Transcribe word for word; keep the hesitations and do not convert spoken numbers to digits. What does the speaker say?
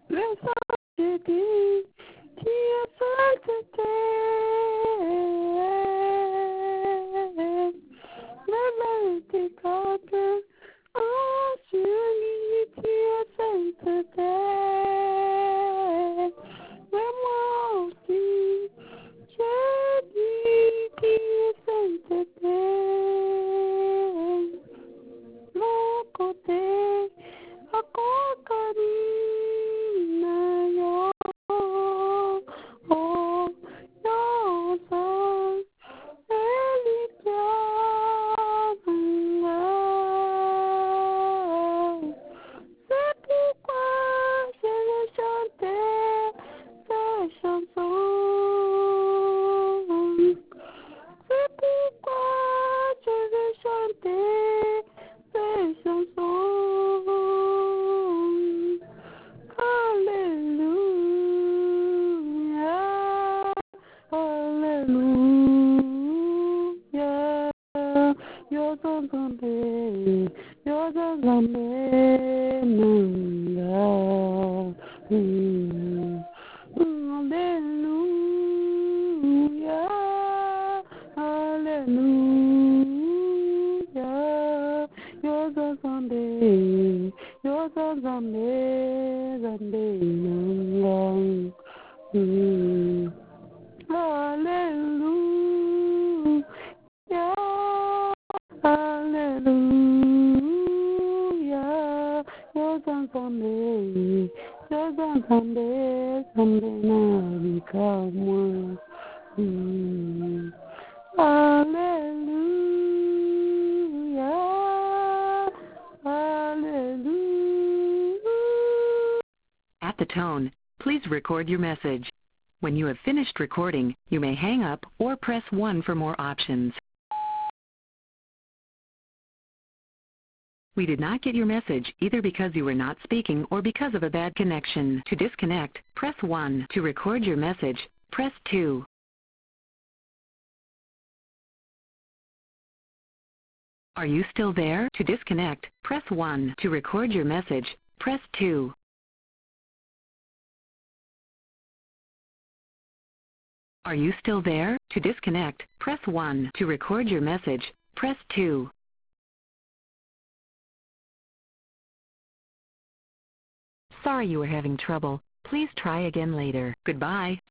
Le sens dit, tu es sainteté. La vérité contre, oh, sur lui, tu es sainteté. Mais moi aussi, je dis, tu es sainteté. Mon côté, à côté, yo, oh, yo, son, c'est pourquoi je vais chanter ces chansons. C'est pourquoi je vais chanter ces chansons. Alléluia, Alléluia. Yo soy grande, yo soy grande, aleluya. Aleluya, aleluya. Yo soy grande, yo soy grande, grande, aleluya. Hallelujah, hallelujah. You're done someday, you're done someday, someday now become one. Mm. Hallelujah, hallelujah. At the tone, please record your message. When you have finished recording, you may hang up or press one for more options. We did not get your message either because you were not speaking or because of a bad connection. To disconnect, press one. To record your message, press two. Are you still there? To disconnect, press one. To record your message, press two. Are you still there? To disconnect, press one. To record your message, press two. Sorry you were having trouble. Please try again later. Goodbye.